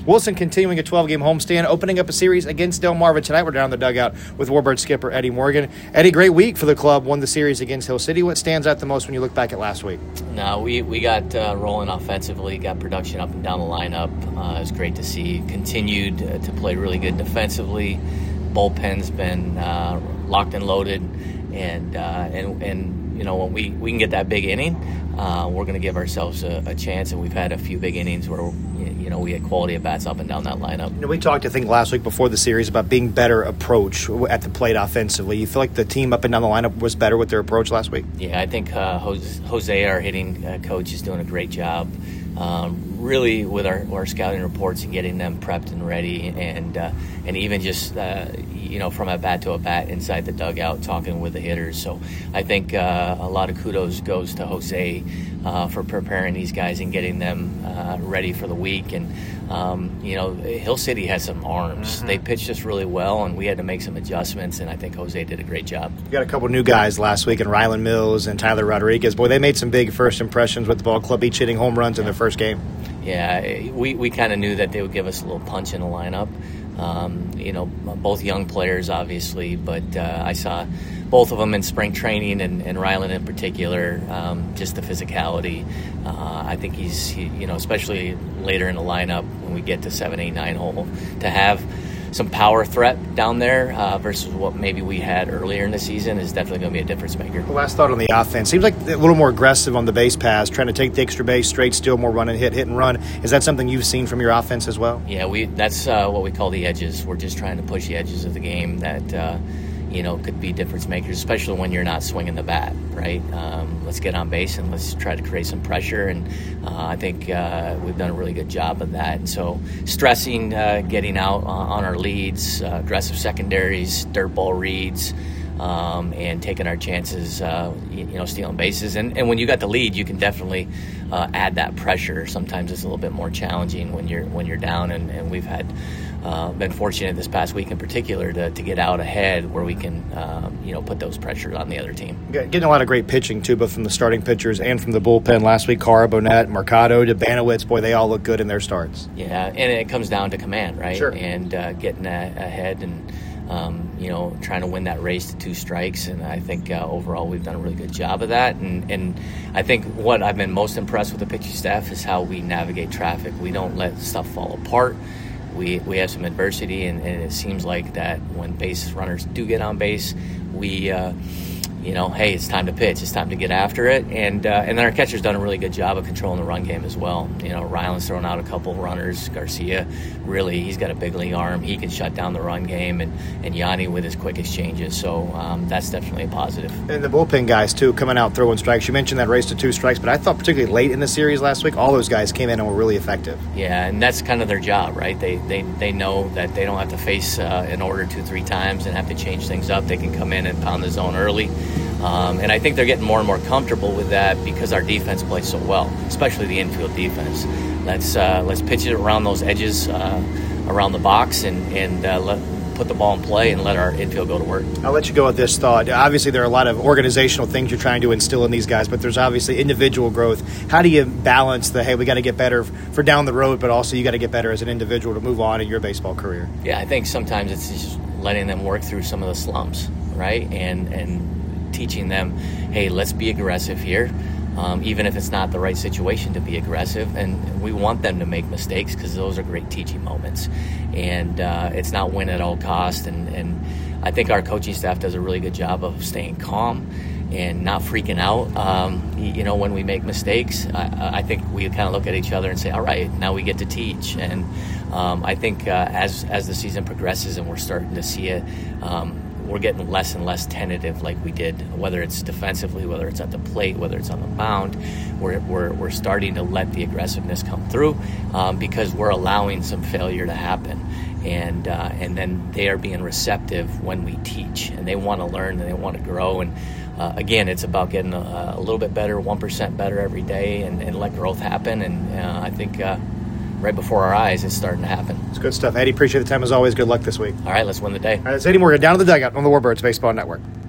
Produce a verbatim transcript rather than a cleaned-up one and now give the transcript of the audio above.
Wilson continuing a twelve-game homestand, opening up a series against Delmarva tonight. We're down in the dugout with Warbird skipper Eddie Morgan. Eddie, great week for the club. Won the series against Hill City. What stands out the most when you look back at last week? No, we, we got uh, rolling offensively, got production up and down the lineup. Uh, it was great to see. Continued uh, to play really good defensively. Bullpen's been uh, locked and loaded, and uh, and and you know when we, we can get that big inning, uh, we're going to give ourselves a, a chance. And we've had a few big innings where you know we had quality at bats up and down that lineup. You know, we talked, I think, last week before the series about being better approach at the plate offensively. You feel like the team up and down the lineup was better with their approach last week? Yeah, I think uh, Jose, Jose, our hitting uh, coach, is doing a great job. Um, really with our, our scouting reports and getting them prepped and ready, and uh, and even just uh, you know from a bat to a bat inside the dugout talking with the hitters. So I think uh, a lot of kudos goes to Jose uh, for preparing these guys and getting them uh, ready for the week. And um, you know Hill City has some arms. Mm-hmm. They pitched us really well, and we had to make some adjustments, and I think Jose did a great job. You got a couple new guys last week in Ryland Mills and Tyler Rodriguez. Boy, they made some big first impressions with the ball club, each hitting home runs in their first game. Yeah, we, we kind of knew that they would give us a little punch in the lineup. Um, you know, both young players, obviously, but uh, I saw both of them in spring training, and, and Ryland in particular, um, just the physicality. Uh, I think he's, he, you know, especially later in the lineup when we get to seven, eight, nine hole, to have some power threat down there uh, versus what maybe we had earlier in the season is definitely going to be a difference maker. The last thought on the offense. Seems like a little more aggressive on the base pass, trying to take the extra base, straight steal, more run and hit, hit and run. Is that something you've seen from your offense as well? Yeah, we that's uh, what we call the edges. We're just trying to push the edges of the game that, uh, you know, could be difference makers, especially when you're not swinging the bat, right? Um, let's get on base and let's try to create some pressure, and uh, I think uh, we've done a really good job of that. And so stressing, uh, getting out on our leads, uh, aggressive secondaries, dirt ball reads, um, and taking our chances, uh, you, you know, stealing bases. And, and when you got the lead, you can definitely uh, add that pressure. Sometimes it's a little bit more challenging when you're when you're down, and, and we've had Uh, been fortunate this past week in particular to, to get out ahead where we can, um, you know, put those pressures on the other team. Getting a lot of great pitching, too, both from the starting pitchers and from the bullpen last week. Cara, Bonnet, Mercado, Dabanowitz, boy, they all look good in their starts. Yeah, and it comes down to command, right? Sure. And uh, getting a- ahead and, um, you know, trying to win that race to two strikes. And I think uh, overall we've done a really good job of that. And, and I think what I've been most impressed with the pitching staff is how we navigate traffic. We don't let stuff fall apart. We we have some adversity, and, and it seems like that when base runners do get on base, we, uh, you know, hey, it's time to pitch. It's time to get after it. And uh, and then our catcher's done a really good job of controlling the run game as well. You know, Ryland's thrown out a couple runners. Garcia, really, he's got a big league arm. He can shut down the run game. And, and Yanni with his quick exchanges. So um, that's definitely a positive. And the bullpen guys, too, coming out throwing strikes. You mentioned that race to two strikes, but I thought particularly late in the series last week, all those guys came in and were really effective. Yeah, and that's kind of their job, right? They they, they know that they don't have to face uh, an order two, three times and have to change things up. They can come in and pound the zone early. Um, and I think they're getting more and more comfortable with that because our defense plays so well, especially the infield defense. Let's uh, let's pitch it around those edges, uh, around the box, and, and uh, let, put the ball in play and let our infield go to work. I'll let you go with this thought. Obviously, there are a lot of organizational things you're trying to instill in these guys, but there's obviously individual growth. How do you balance the, hey, we got to get better for down the road, but also you got to get better as an individual to move on in your baseball career? Yeah, I think sometimes it's just letting them work through some of the slumps, right? And and teaching them, hey, let's be aggressive here, um, even if it's not the right situation to be aggressive. And we want them to make mistakes because those are great teaching moments. And uh, it's not win at all costs. And, and I think our coaching staff does a really good job of staying calm and not freaking out. Um, you know, when we make mistakes, I, I think we kind of look at each other and say, all right, now we get to teach. And um, I think uh, as as the season progresses and we're starting to see it, um, we're getting less and less tentative like we did, whether it's defensively, whether it's at the plate, whether it's on the mound. We're we're, we're starting to let the aggressiveness come through um, because we're allowing some failure to happen. And uh, and then they are being receptive when we teach, and they want to learn and they want to grow. And uh, again, it's about getting a, a little bit better, one percent better every day, and, and let growth happen. And uh, I think uh, right before our eyes, it's starting to happen. It's good stuff. Eddie, appreciate the time as always. Good luck this week. All right, let's win the day. All right, it's Eddie Morgan down to the dugout on the Warbirds Baseball Network.